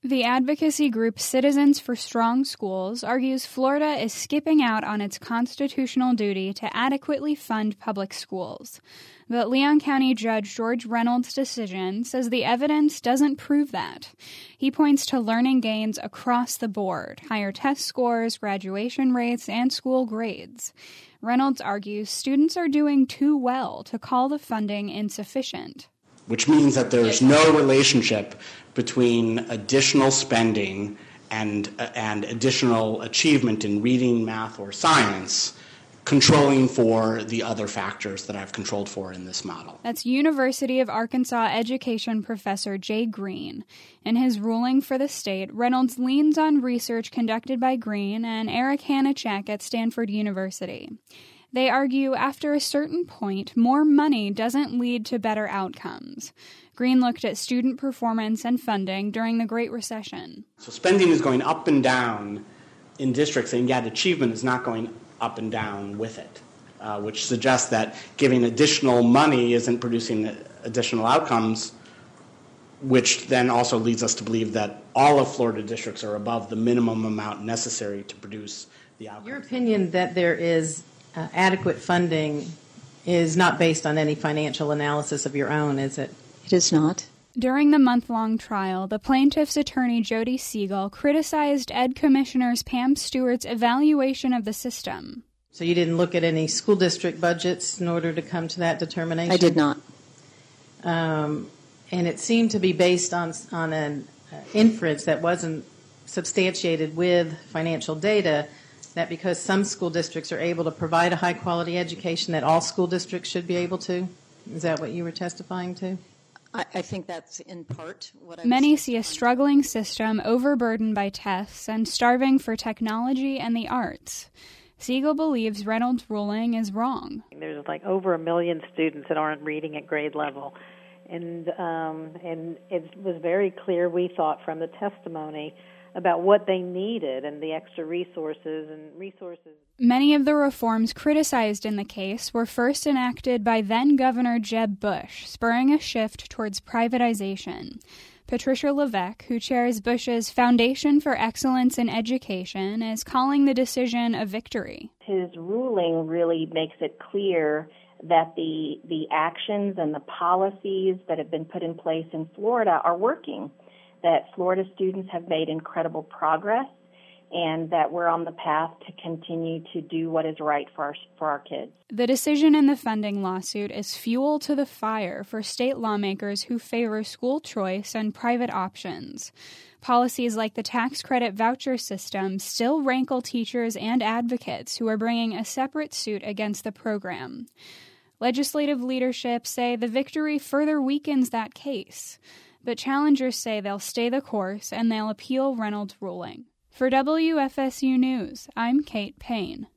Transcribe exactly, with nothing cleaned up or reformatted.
The advocacy group Citizens for Strong Schools argues Florida is skipping out on its constitutional duty to adequately fund public schools. But Leon County Judge George Reynolds' decision says the evidence doesn't prove that. He points to learning gains across the board, higher test scores, graduation rates, and school grades. Reynolds argues students are doing too well to call the funding insufficient. Which means that there's no relationship between additional spending and uh, and additional achievement in reading, math, or science controlling for the other factors that I've controlled for in this model. That's University of Arkansas education professor Jay Green. In his ruling for the state, Reynolds leans on research conducted by Green and Eric Hanachek at Stanford University. They argue after a certain point, more money doesn't lead to better outcomes. Green looked at student performance and funding during the Great Recession. So spending is going up and down in districts, and yet achievement is not going up and down with it, uh, which suggests that giving additional money isn't producing additional outcomes, which then also leads us to believe that all of Florida districts are above the minimum amount necessary to produce the outcomes. Your opinion that there is Uh, adequate funding is not based on any financial analysis of your own, is it? It is not. During the month-long trial, the plaintiff's attorney Jody Siegel criticized Ed Commissioners Pam Stewart's evaluation of the system. So you didn't look at any school district budgets in order to come to that determination? I did not. Um, and it seemed to be based on, on an uh, inference that wasn't substantiated with financial data, that because some school districts are able to provide a high-quality education, that all school districts should be able to? Is that what you were testifying to? I, I think that's in part what I Many see a struggling system overburdened by tests and starving for technology and the arts. Siegel believes Reynolds' ruling is wrong. There's like over a million students that aren't reading at grade level. And, um, and it was very clear, we thought, from the testimony about what they needed and the extra resources and resources. Many of the reforms criticized in the case were first enacted by then-Governor Jeb Bush, spurring a shift towards privatization. Patricia Levesque, who chairs Bush's Foundation for Excellence in Education, is calling the decision a victory. His ruling really makes it clear that the the actions and the policies that have been put in place in Florida are working, that Florida students have made incredible progress, and that we're on the path to continue to do what is right for our, for our kids. The decision in the funding lawsuit is fuel to the fire for state lawmakers who favor school choice and private options. Policies like the tax credit voucher system still rankle teachers and advocates who are bringing a separate suit against the program. Legislative leadership say the victory further weakens that case, but challengers say they'll stay the course and they'll appeal Reynolds' ruling. For W F S U News, I'm Kate Payne.